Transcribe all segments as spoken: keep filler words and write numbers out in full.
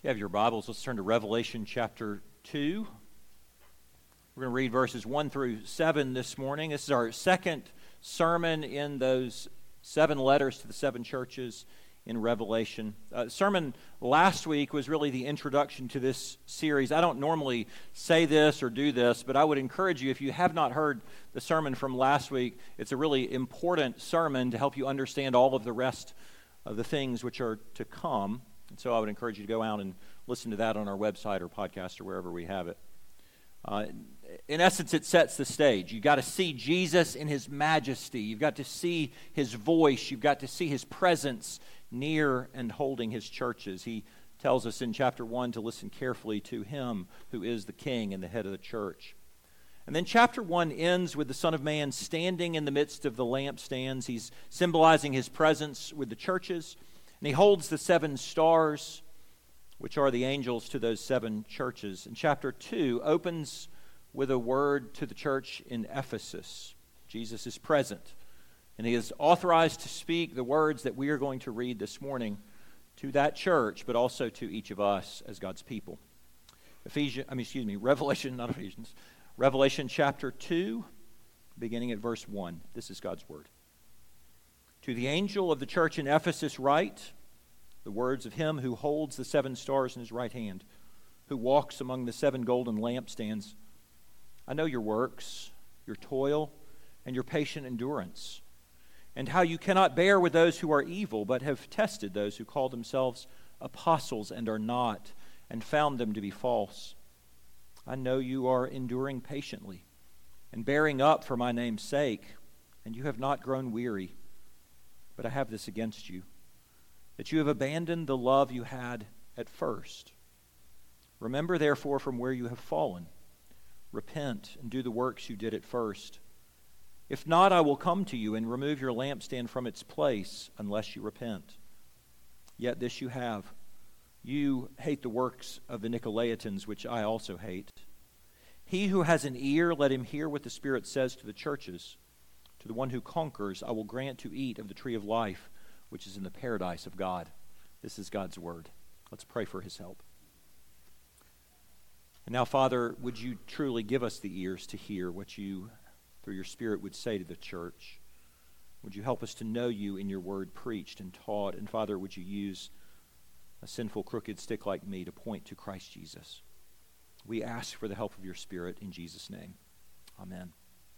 you have your Bibles, let's turn to Revelation chapter two. We're going to read verses one through seven this morning. This is our second sermon in those seven letters to the seven churches in Revelation. Uh, the sermon last week was really the introduction to this series. I don't normally say this or do this, but I would encourage you, if you have not heard the sermon from last week, it's a really important sermon to help you understand all of the rest of the things which are to come. And so I would encourage you to go out and listen to that on our website or podcast or wherever we have it. Uh, in essence, it sets the stage. You've got to see Jesus in his majesty. You've got to see his voice. You've got to see his presence near and holding his churches. He tells us in chapter one to listen carefully to him who is the king and the head of the church. And then chapter one ends with the Son of Man standing in the midst of the lampstands. He's symbolizing his presence with the churches. And he holds the seven stars, which are the angels to those seven churches. And chapter two opens with a word to the church in Ephesus. Jesus is present, and he is authorized to speak the words that we are going to read this morning to that church, but also to each of us as God's people. Ephesians, I mean, excuse me, Revelation, not Ephesians. Revelation chapter two, beginning at verse one. This is God's word. To the angel of the church in Ephesus write the words of him who holds the seven stars in his right hand, who walks among the seven golden lampstands. I know your works, your toil, and your patient endurance, and how you cannot bear with those who are evil, but have tested those who call themselves apostles and are not, and found them to be false. I know you are enduring patiently and bearing up for my name's sake, and you have not grown weary. But I have this against you, that you have abandoned the love you had at first. Remember, therefore, from where you have fallen. Repent and do the works you did at first. If not, I will come to you and remove your lampstand from its place, unless you repent. Yet this you have. You hate the works of the Nicolaitans, which I also hate. He who has an ear, let him hear what the Spirit says to the churches. To the one who conquers, I will grant to eat of the tree of life, which is in the paradise of God. This is God's word. Let's pray for his help. And now, Father, would you truly give us the ears to hear what you, through your Spirit, would say to the church? Would you help us to know you in your word preached and taught? And Father, would you use a sinful, crooked stick like me to point to Christ Jesus? We ask for the help of your Spirit in Jesus' name. Amen.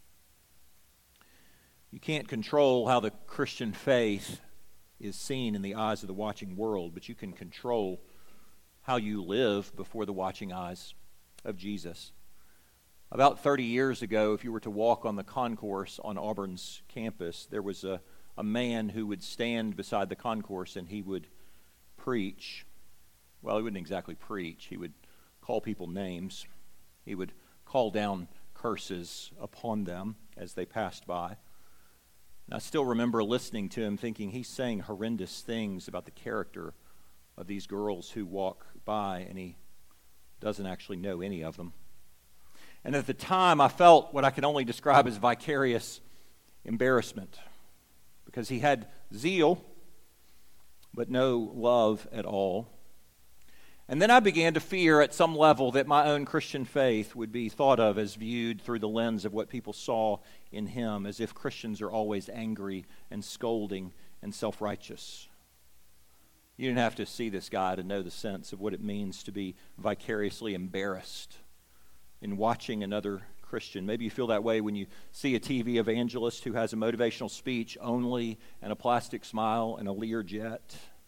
You can't control how the Christian faith is seen in the eyes of the watching world, but you can control how you live before the watching eyes of Jesus. About thirty years ago, if you were to walk on the concourse on Auburn's campus, there was a, a man who would stand beside the concourse and he would preach. Well, he wouldn't exactly preach. He would call people names. He would call down curses upon them as they passed by. I still remember listening to him thinking he's saying horrendous things about the character of these girls who walk by, and he doesn't actually know any of them. And at the time, I felt what I could only describe as vicarious embarrassment, because he had zeal, but no love at all. And then I began to fear at some level that my own Christian faith would be thought of as viewed through the lens of what people saw in him, as if Christians are always angry and scolding and self-righteous. You didn't have to see this guy to know the sense of what it means to be vicariously embarrassed in watching another Christian. Maybe you feel that way when you see a T V evangelist who has a motivational speech only and a plastic smile and a Learjet.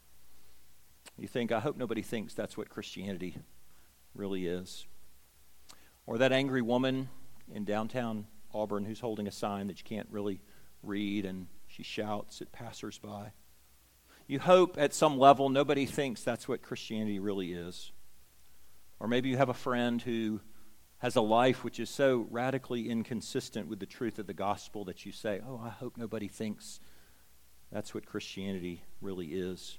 You think, I hope nobody thinks that's what Christianity really is. Or that angry woman in downtown Auburn who's holding a sign that you can't really read, and she shouts at passersby. You hope at some level nobody thinks that's what Christianity really is. Or maybe you have a friend who has a life which is so radically inconsistent with the truth of the gospel that you say, oh, I hope nobody thinks that's what Christianity really is.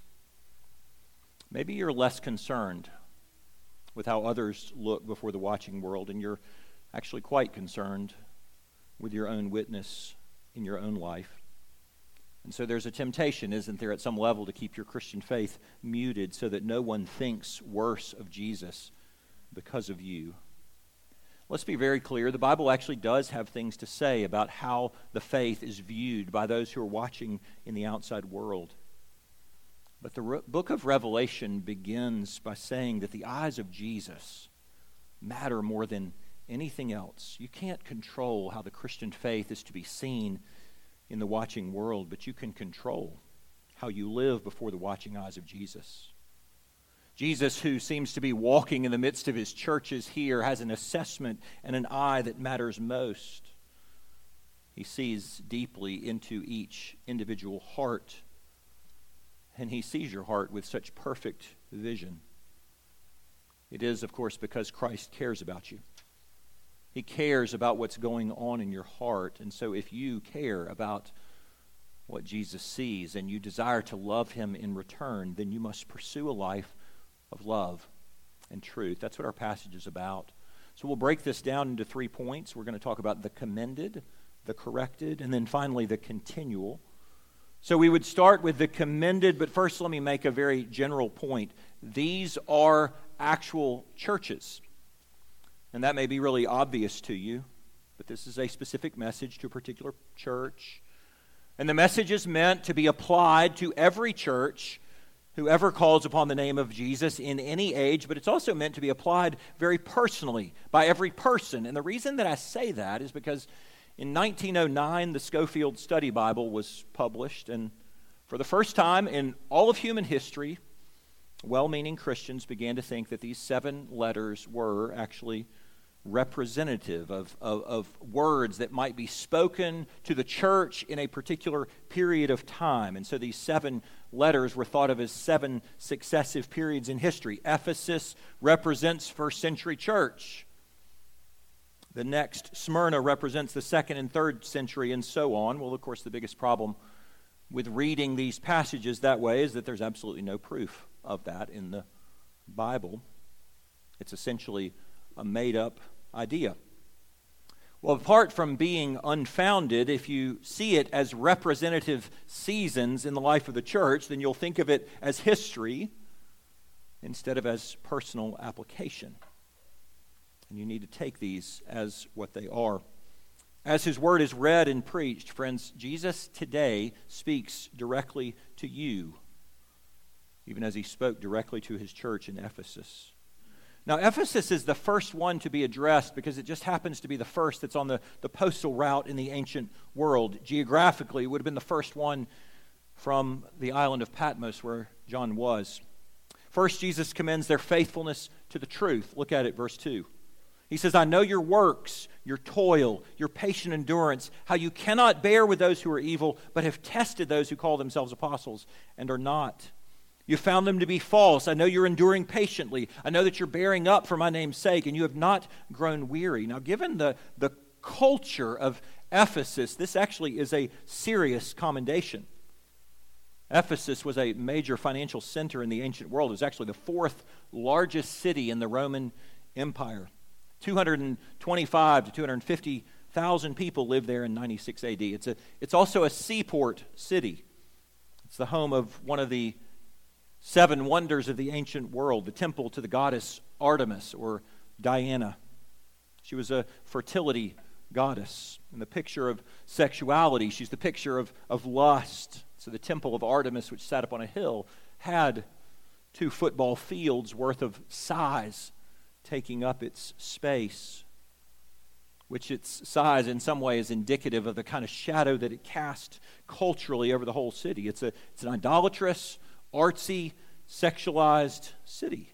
Maybe you're less concerned with how others look before the watching world, and you're actually quite concerned with your own witness in your own life. And so there's a temptation, isn't there, at some level to keep your Christian faith muted so that no one thinks worse of Jesus because of you. Let's be very clear. The Bible actually does have things to say about how the faith is viewed by those who are watching in the outside world. But the re- book of Revelation begins by saying that the eyes of Jesus matter more than anything else. You can't control how the Christian faith is to be seen in the watching world, but you can control how you live before the watching eyes of Jesus. Jesus, who seems to be walking in the midst of his churches here, has an assessment and an eye that matters most. He sees deeply into each individual heart, and he sees your heart with such perfect vision. It is, of course, because Christ cares about you. He cares about what's going on in your heart. And so if you care about what Jesus sees and you desire to love him in return, then you must pursue a life of love and truth. That's what our passage is about. So we'll break this down into three points. We're going to talk about the commended, the corrected, and then finally the continual. So we would start with the commended, but first let me make a very general point. These are actual churches. And that may be really obvious to you, but this is a specific message to a particular church. And the message is meant to be applied to every church, whoever calls upon the name of Jesus in any age, but it's also meant to be applied very personally by every person. And the reason that I say that is because in nineteen oh nine, the Scofield Study Bible was published, and for the first time in all of human history, well-meaning Christians began to think that these seven letters were actually representative of, of, of words that might be spoken to the church in a particular period of time. And so these seven letters were thought of as seven successive periods in history. Ephesus represents first century church. The next, Smyrna, represents the second and third century, and so on. Well, of course, the biggest problem with reading these passages that way is that there's absolutely no proof of that in the Bible. It's essentially a made-up idea. Well, apart from being unfounded, if you see it as representative seasons in the life of the church, then you'll think of it as history instead of as personal application. And you need to take these as what they are. As his word is read and preached, friends, Jesus today speaks directly to you, even as he spoke directly to his church in Ephesus. Now, Ephesus is the first one to be addressed because it just happens to be the first that's on the, the postal route in the ancient world. Geographically, it would have been the first one from the island of Patmos where John was. First, Jesus commends their faithfulness to the truth. Look at it, verse two. He says, I know your works, your toil, your patient endurance, how you cannot bear with those who are evil, but have tested those who call themselves apostles and are not. You found them to be false. I know you're enduring patiently. I know that you're bearing up for my name's sake, and you have not grown weary. Now, given the, the culture of Ephesus, this actually is a serious commendation. Ephesus was a major financial center in the ancient world. It was actually the fourth largest city in the Roman Empire. two hundred twenty-five to two hundred fifty thousand people lived there in ninety-six A D. It's a, it's also a seaport city. It's the home of one of the seven wonders of the ancient world, the temple to the goddess Artemis or Diana. She was a fertility goddess. And the picture of sexuality, she's the picture of, of lust. So the temple of Artemis, which sat upon a hill, had two football fields worth of size taking up its space, which its size in some way is indicative of the kind of shadow that it cast culturally over the whole city. It's a it's an idolatrous, artsy, sexualized city.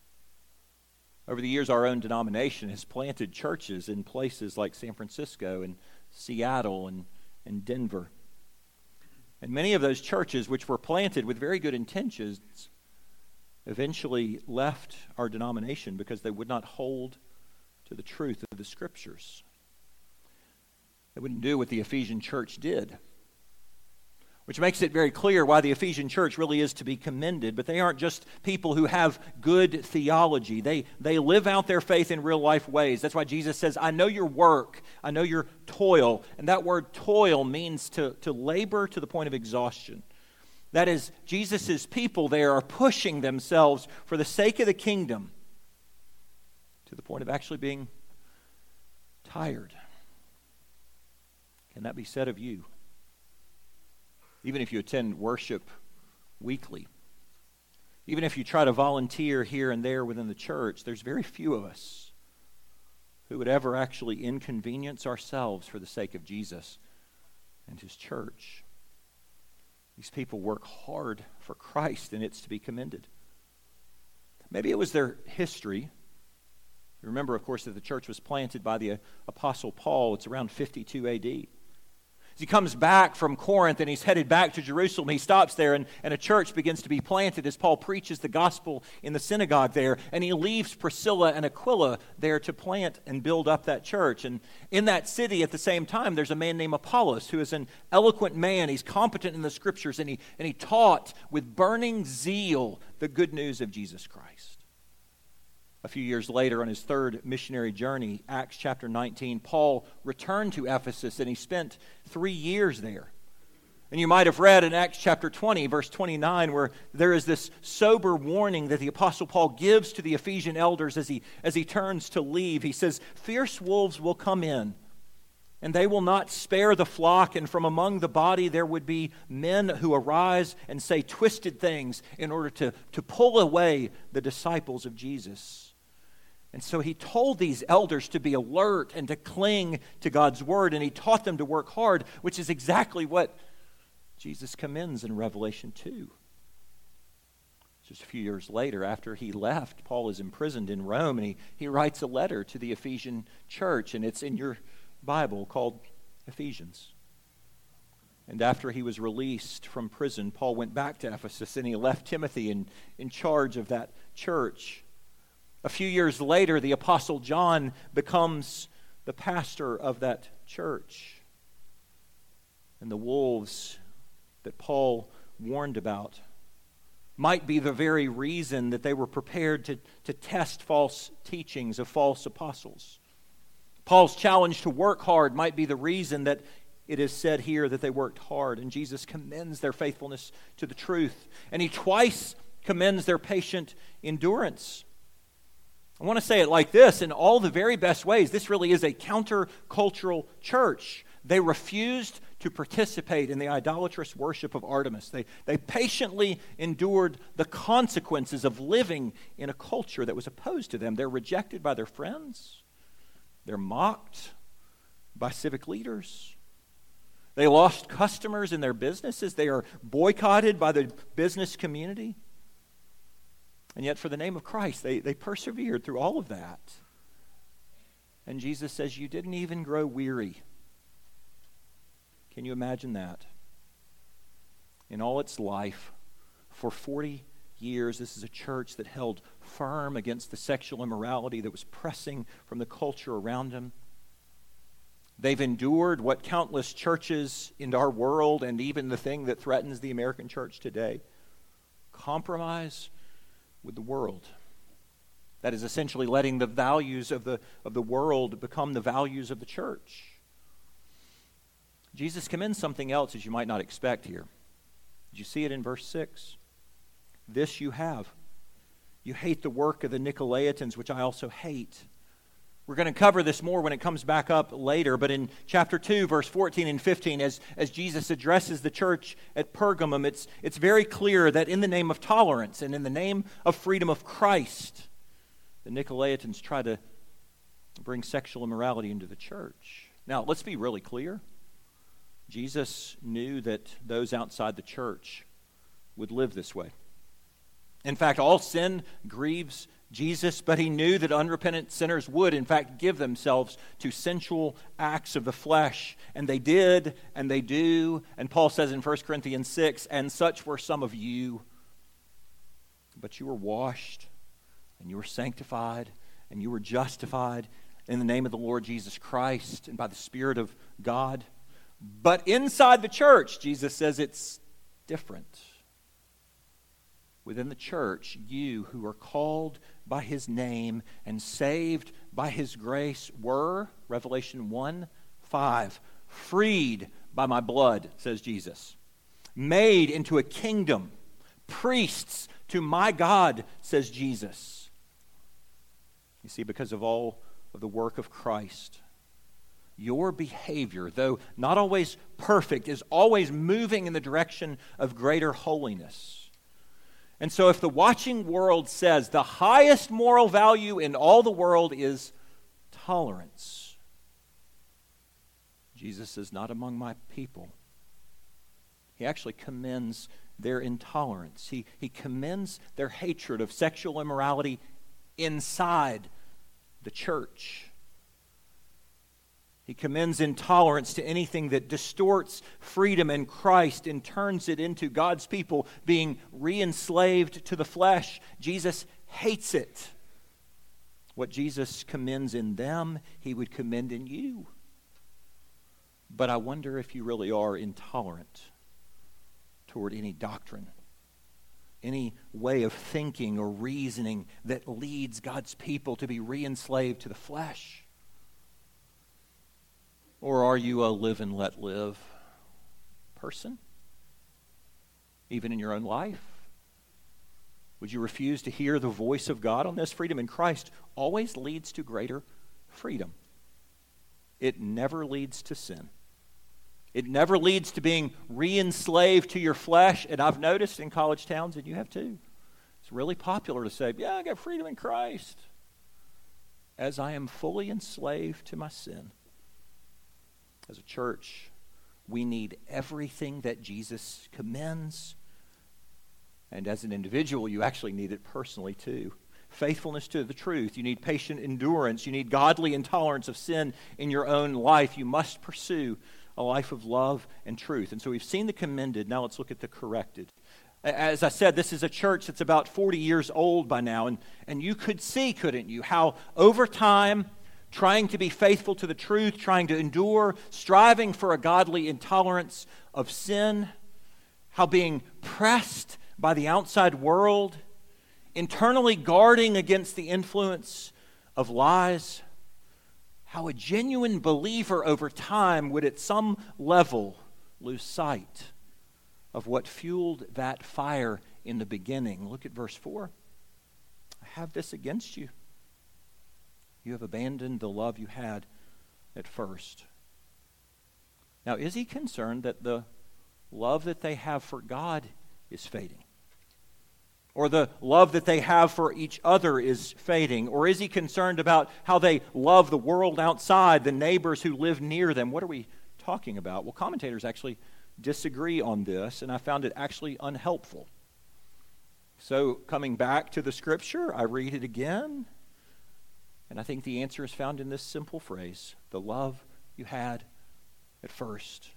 Over the years, our own denomination has planted churches in places like San Francisco and Seattle and, and Denver. And many of those churches, which were planted with very good intentions, eventually left our denomination because they would not hold to the truth of the Scriptures. They wouldn't do what the Ephesian church did. which makes it very clear why the Ephesian church really is to be commended. But they aren't just people who have good theology. They, they live out their faith in real life ways. That's why Jesus says, I know your work, I know your toil. And that word toil means to, to labor to the point of exhaustion. That is, Jesus' people there are pushing themselves for the sake of the kingdom to the point of actually being tired. Can that be said of you? Even if you attend worship weekly, even if you try to volunteer here and there within the church, there's very few of us who would ever actually inconvenience ourselves for the sake of Jesus and His church. These people work hard for Christ, and it's to be commended. Maybe it was their history. Remember, of course, that the church was planted by the Apostle Paul. It's around fifty-two A D As he comes back from Corinth and he's headed back to Jerusalem, he stops there and, and a church begins to be planted as Paul preaches the gospel in the synagogue there. And he leaves Priscilla and Aquila there to plant and build up that church. And in that city at the same time, there's a man named Apollos who is an eloquent man. He's competent in the scriptures, and he, and he taught with burning zeal the good news of Jesus Christ. A few years later, on his third missionary journey, Acts chapter nineteen, Paul returned to Ephesus and he spent three years there. And you might have read in Acts chapter twenty, verse twenty-nine, where there is this sober warning that the Apostle Paul gives to the Ephesian elders as he, as he turns to leave. He says, "Fierce wolves will come in, and they will not spare the flock, and from among the body there would be men who arise and say twisted things in order to, to pull away the disciples of Jesus." And so he told these elders to be alert and to cling to God's word, and he taught them to work hard, which is exactly what Jesus commends in Revelation two. Just a few years later, after he left, Paul is imprisoned in Rome, and he, he writes a letter to the Ephesian church, and it's in your Bible called Ephesians. And after he was released from prison, Paul went back to Ephesus, and he left Timothy in, in charge of that church. A few years later, the Apostle John becomes the pastor of that church. And the wolves that Paul warned about might be the very reason that they were prepared to, to test false teachings of false apostles. Paul's challenge to work hard might be the reason that it is said here that they worked hard. And Jesus commends their faithfulness to the truth. And he twice commends their patient endurance. I want to say it like this: in all the very best ways, this really is a countercultural church. They refused to participate in the idolatrous worship of Artemis. They, they patiently endured the consequences of living in a culture that was opposed to them. They're rejected by their friends. They're mocked by civic leaders. They lost customers in their businesses. They are boycotted by the business community. And yet, for the name of Christ, they, they persevered through all of that. And Jesus says, you didn't even grow weary. Can you imagine that? In all its life, for forty years, this is a church that held firm against the sexual immorality that was pressing from the culture around them. They've endured what countless churches in our world, and even the thing that threatens the American church today, compromise with the world. That is essentially letting the values of the, of the world become the values of the church. Jesus commends something else as you might not expect here. Did you see it in verse six? This you have. You hate the work of the Nicolaitans, which I also hate. We're going to cover this more when it comes back up later, but in chapter two, verse fourteen and fifteen, as, as Jesus addresses the church at Pergamum, it's, it's very clear that in the name of tolerance and in the name of freedom of Christ, the Nicolaitans try to bring sexual immorality into the church. Now, let's be really clear. Jesus knew that those outside the church would live this way. In fact, all sin grieves Jesus, but he knew that unrepentant sinners would, in fact, give themselves to sensual acts of the flesh. And they did, and they do. And Paul says in First Corinthians six, and such were some of you. But you were washed, and you were sanctified, and you were justified in the name of the Lord Jesus Christ and by the Spirit of God. But inside the church, Jesus says it's different. Within the church, you who are called by his name and saved by his grace were, Revelation one five, freed by my blood, says Jesus, made into a kingdom, priests to my God, says Jesus. You see, because of all of the work of Christ, your behavior, though not always perfect, is always moving in the direction of greater holiness. And so if the watching world says the highest moral value in all the world is tolerance, Jesus is not among my people. He actually commends their intolerance. He, he commends their hatred of sexual immorality inside the church. He commends intolerance to anything that distorts freedom in Christ and turns it into God's people being re-enslaved to the flesh. Jesus hates it. What Jesus commends in them, he would commend in you. But I wonder if you really are intolerant toward any doctrine, any way of thinking or reasoning that leads God's people to be re-enslaved to the flesh. Or are you a live and let live person? Even in your own life? Would you refuse to hear the voice of God on this? Freedom in Christ always leads to greater freedom. It never leads to sin. It never leads to being re-enslaved to your flesh. And I've noticed in college towns, and you have too, it's really popular to say, yeah, I got freedom in Christ, as I am fully enslaved to my sin. As a church, we need everything that Jesus commends. And as an individual, you actually need it personally too. Faithfulness to the truth. You need patient endurance. You need godly intolerance of sin in your own life. You must pursue a life of love and truth. And so we've seen the commended. Now let's look at the corrected. As I said, this is a church that's about forty years old by now. And, and you could see, couldn't you, how over time, trying to be faithful to the truth, trying to endure, striving for a godly intolerance of sin, how being pressed by the outside world, internally guarding against the influence of lies, how a genuine believer over time would at some level lose sight of what fueled that fire in the beginning. Look at verse four. I have this against you. You have abandoned the love you had at first. Now, is he concerned that the love that they have for God is fading? Or the love that they have for each other is fading? Or is he concerned about how they love the world outside, the neighbors who live near them? What are we talking about? Well, commentators actually disagree on this, and I found it actually unhelpful. So, coming back to the scripture, I read it again. And I think the answer is found in this simple phrase, the love you had at first.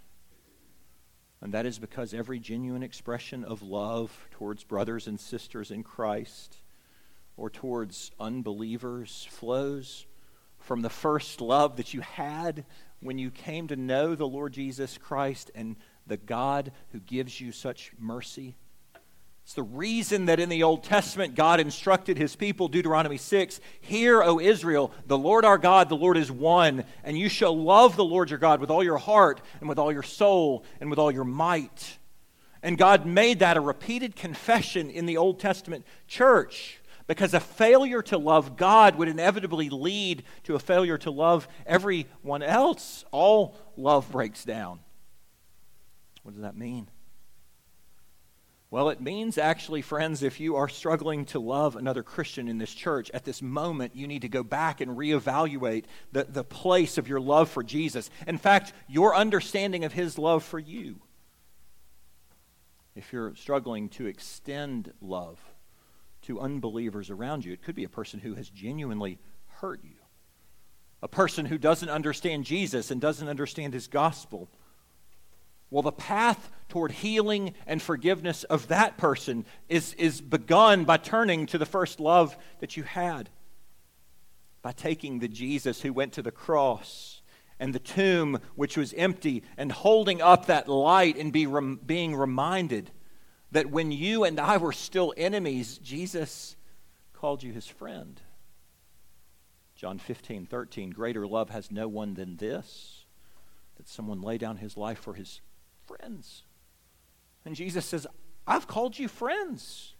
And that is because every genuine expression of love towards brothers and sisters in Christ or towards unbelievers flows from the first love that you had when you came to know the Lord Jesus Christ and the God who gives you such mercy. It's the reason that in the Old Testament God instructed his people, Deuteronomy six, "Hear, O Israel, the Lord our God, the Lord is one, and you shall love the Lord your God with all your heart and with all your soul and with all your might." And God made that a repeated confession in the Old Testament church because a failure to love God would inevitably lead to a failure to love everyone else. All love breaks down. What does that mean? Well, it means actually, friends, if you are struggling to love another Christian in this church, at this moment, you need to go back and reevaluate the, the place of your love for Jesus. In fact, your understanding of his love for you. If you're struggling to extend love to unbelievers around you, it could be a person who has genuinely hurt you. A person who doesn't understand Jesus and doesn't understand his gospel. Well, the path toward healing and forgiveness of that person is, is begun by turning to the first love that you had. By taking the Jesus who went to the cross and the tomb which was empty, and holding up that light and be rem- being reminded that when you and I were still enemies, Jesus called you his friend. John fifteen thirteen, greater love has no one than this, that someone lay down his life for his friends. And Jesus says, I've called you friends.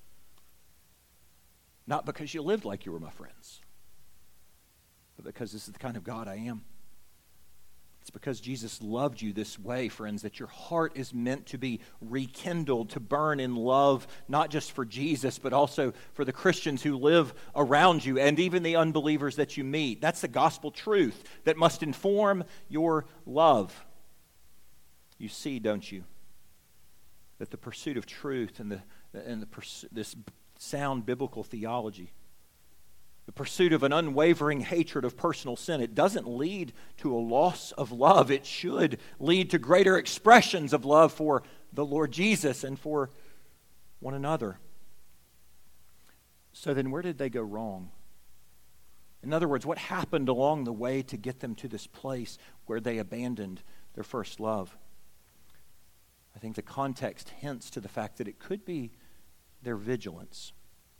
Not because you lived like you were my friends, but because this is the kind of God I am. It's because Jesus loved you this way, friends, that your heart is meant to be rekindled, to burn in love, not just for Jesus, but also for the Christians who live around you and even the unbelievers that you meet. That's the gospel truth that must inform your love. You see, don't you, that the pursuit of truth and the and the pursu- this sound biblical theology, the pursuit of an unwavering hatred of personal sin, it doesn't lead to a loss of love. It should lead to greater expressions of love for the Lord Jesus and for one another. So then where did they go wrong? In other words, what happened along the way to get them to this place where they abandoned their first love? I think the context hints to the fact that it could be their vigilance.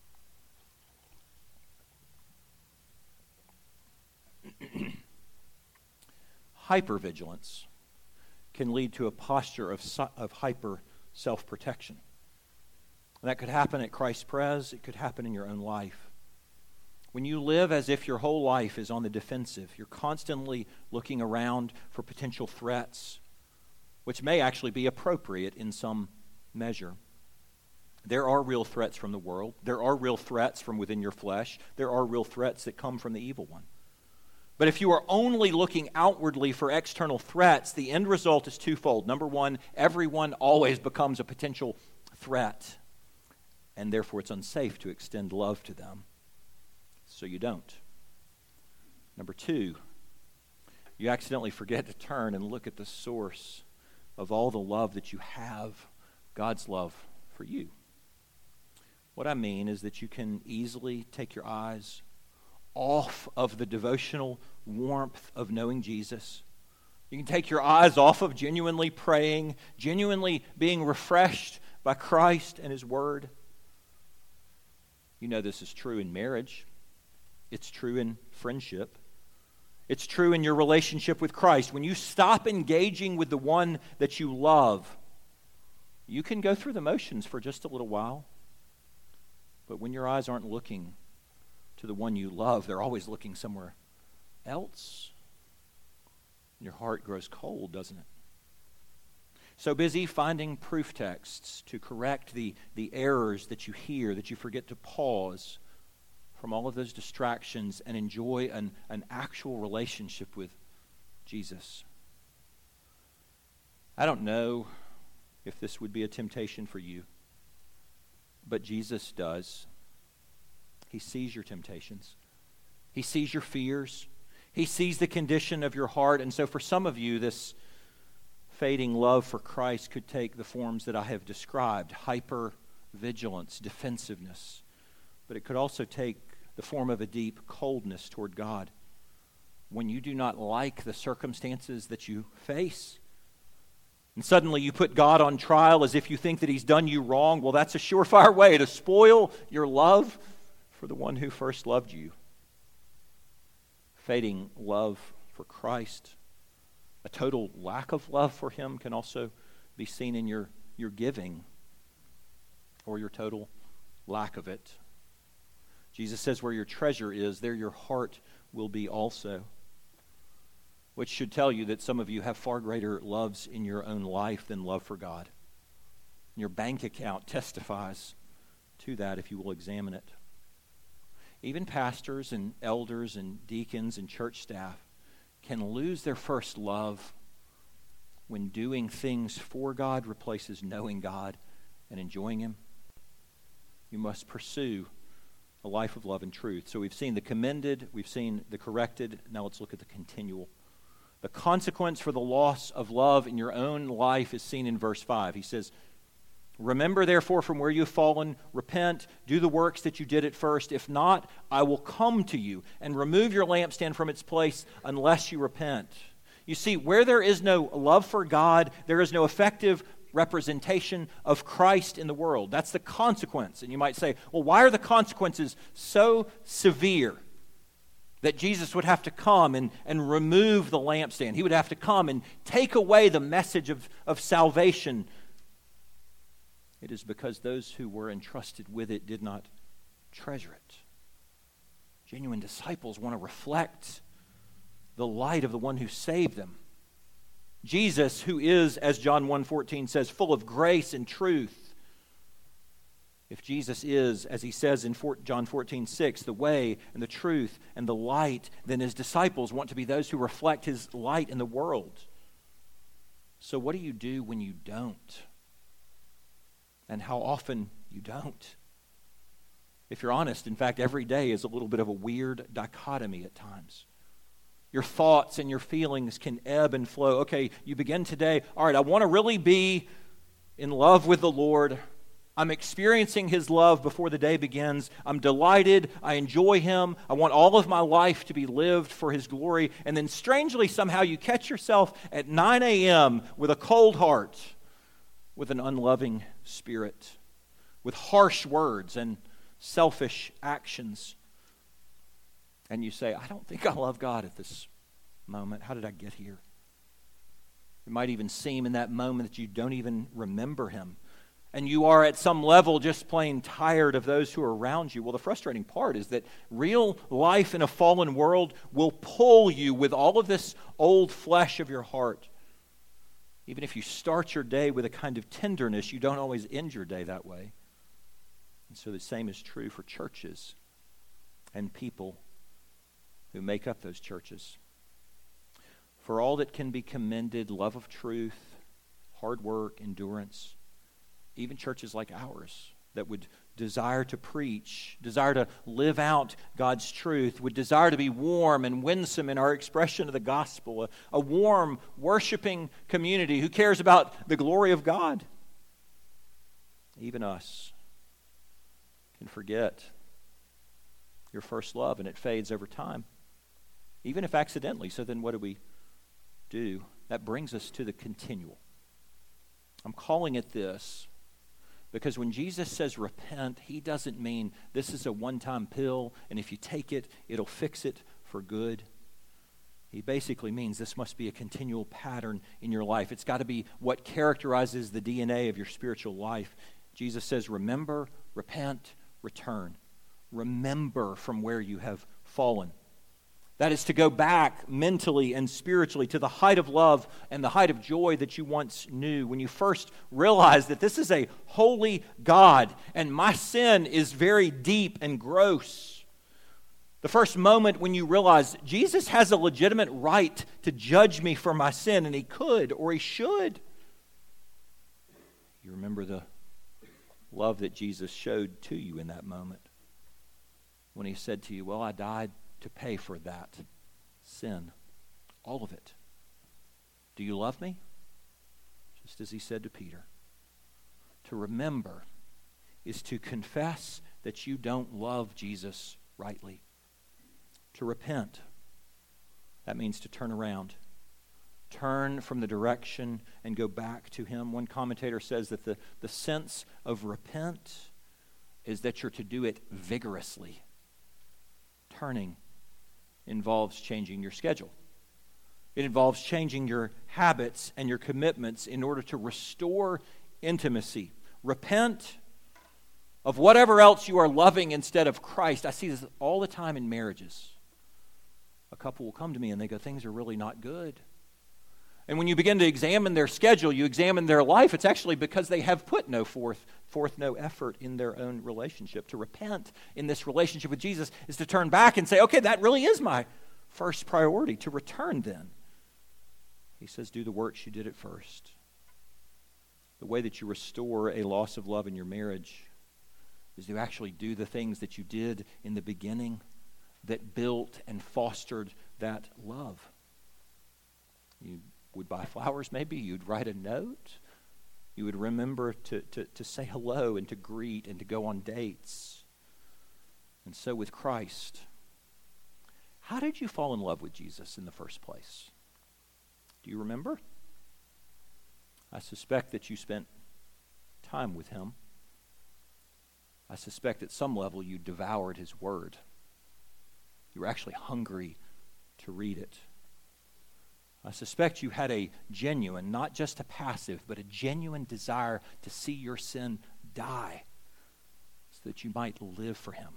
Hypervigilance can lead to a posture of, of hyper self-protection. And that could happen at Christ Pres. It could happen in your own life. When you live as if your whole life is on the defensive, you're constantly looking around for potential threats, which may actually be appropriate in some measure. There are real threats from the world. There are real threats from within your flesh. There are real threats that come from the evil one. But if you are only looking outwardly for external threats, the end result is twofold. Number one, everyone always becomes a potential threat, and therefore it's unsafe to extend love to them. So you don't. Number two, you accidentally forget to turn and look at the source of all the love that you have, God's love for you. What I mean is that you can easily take your eyes off of the devotional warmth of knowing Jesus. You can take your eyes off of genuinely praying, genuinely being refreshed by Christ and His Word. You know this is true in marriage. It's true in friendship. It's true in your relationship with Christ. When you stop engaging with the one that you love, you can go through the motions for just a little while. But when your eyes aren't looking to the one you love, they're always looking somewhere else. And your heart grows cold, doesn't it? So busy finding proof texts to correct the, the errors that you hear, that you forget to pause from all of those distractions and enjoy an, an actual relationship with Jesus. I don't know if this would be a temptation for you, but Jesus does. He sees your temptations. He sees your fears. He sees the condition of your heart. And so for some of you, this fading love for Christ could take the forms that I have described: hyper-vigilance, defensiveness. But it could also take the form of a deep coldness toward God. When you do not like the circumstances that you face, and suddenly you put God on trial as if you think that He's done you wrong, well, that's a surefire way to spoil your love for the one who first loved you. Fading love for Christ, a total lack of love for Him, can also be seen in your, your giving or your total lack of it. Jesus says, where your treasure is, there your heart will be also. Which should tell you that some of you have far greater loves in your own life than love for God. Your bank account testifies to that if you will examine it. Even pastors and elders and deacons and church staff can lose their first love when doing things for God replaces knowing God and enjoying Him. You must pursue a life of love and truth. So we've seen the commended, we've seen the corrected. Now let's look at the continual. The consequence for the loss of love in your own life is seen in verse five. He says, Remember, therefore, from where you have fallen, repent, do the works that you did at first. If not, I will come to you and remove your lampstand from its place unless you repent. You see, where there is no love for God, there is no effective representation of Christ in the world. That's the consequence. And you might say, well, why are the consequences so severe that Jesus would have to come and, and remove the lampstand? He would have to come and take away the message of, of salvation. It is because those who were entrusted with it did not treasure it. Genuine disciples want to reflect the light of the one who saved them. Jesus, who is, as John one fourteen says, full of grace and truth. If Jesus is, as he says in John fourteen six, the way and the truth and the light, then his disciples want to be those who reflect his light in the world. So what do you do when you don't? And how often you don't? If you're honest, in fact, every day is a little bit of a weird dichotomy at times. Your thoughts and your feelings can ebb and flow. Okay, you begin today, all right, I want to really be in love with the Lord. I'm experiencing his love before the day begins. I'm delighted. I enjoy him. I want all of my life to be lived for his glory. And then strangely, somehow you catch yourself at nine a.m. with a cold heart, with an unloving spirit, with harsh words and selfish actions. And you say, I don't think I love God at this moment. How did I get here? It might even seem in that moment that you don't even remember him. And you are at some level just plain tired of those who are around you. Well, the frustrating part is that real life in a fallen world will pull you with all of this old flesh of your heart. Even if you start your day with a kind of tenderness, you don't always end your day that way. And so the same is true for churches and people who make up those churches. For all that can be commended, love of truth, hard work, endurance, even churches like ours that would desire to preach, desire to live out God's truth, would desire to be warm and winsome in our expression of the gospel, a, a warm, worshiping community who cares about the glory of God. Even us can forget your first love, and it fades over time, even if accidentally. So then what do we do? That brings us to the continual. I'm calling it this because when Jesus says repent, he doesn't mean this is a one-time pill, and if you take it, it'll fix it for good. He basically means this must be a continual pattern in your life. It's got to be what characterizes the D N A of your spiritual life. Jesus says, remember, repent, return. Remember from where you have fallen. That is to go back mentally and spiritually to the height of love and the height of joy that you once knew when you first realized that this is a holy God and my sin is very deep and gross. The first moment when you realize Jesus has a legitimate right to judge me for my sin, and he could or he should. You remember the love that Jesus showed to you in that moment when he said to you, well, I died to pay for that sin, all of it. Do you love me? Just as he said to Peter. To remember is to confess that you don't love Jesus rightly. To repent, that means to turn around. Turn from the direction and go back to him. One commentator says that the, the sense of repent is that you're to do it vigorously. Turning involves changing your schedule. It involves changing your habits and your commitments in order to restore intimacy. Repent of whatever else you are loving instead of Christ. I see this all the time in marriages. A couple will come to me and they go, things are really not good. And when you begin to examine their schedule, you examine their life, it's actually because they have put no forth, forth no effort in their own relationship. To repent in this relationship with Jesus is to turn back and say, okay, that really is my first priority. To return then. He says, do the works you did at first. The way that you restore a loss of love in your marriage is to actually do the things that you did in the beginning that built and fostered that love. You would buy flowers maybe, you'd write a note, You would remember to, to, to say hello and to greet and to go on dates. And so with Christ, how did you fall in love with Jesus in the first place? Do you remember? I suspect that you spent time with him. I suspect at some level you devoured his word. You were actually hungry to read it. I suspect you had a genuine, not just a passive, but a genuine desire to see your sin die so that you might live for him.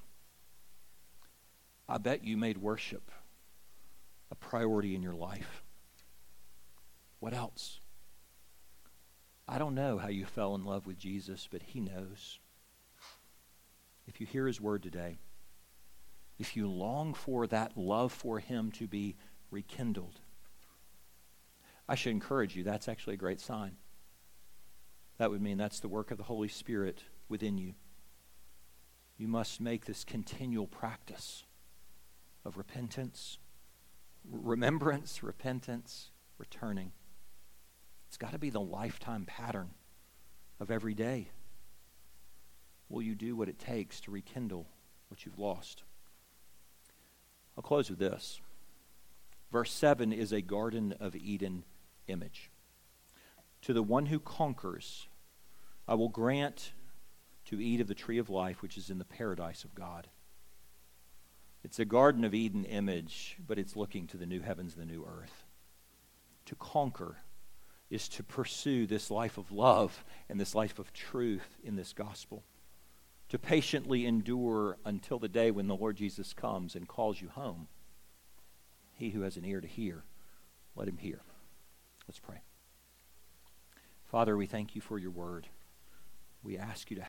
I bet you made worship a priority in your life. What else? I don't know how you fell in love with Jesus, but he knows. If you hear his word today, if you long for that love for him to be rekindled, I should encourage you, that's actually a great sign. That would mean that's the work of the Holy Spirit within you. You must make this continual practice of repentance, remembrance, repentance, returning. It's got to be the lifetime pattern of every day. Will you do what it takes to rekindle what you've lost? I'll close with this. Verse seven is a Garden of Eden image. To the one who conquers, I will grant to eat of the tree of life, which is in the paradise of God. It's a Garden of Eden image, but it's looking to the new heavens and the new earth. To conquer is to pursue this life of love and this life of truth in this gospel. To patiently endure until the day when the Lord Jesus comes and calls you home. He who has an ear to hear, let him hear. Let's pray. Father, we thank you for your word. We ask you to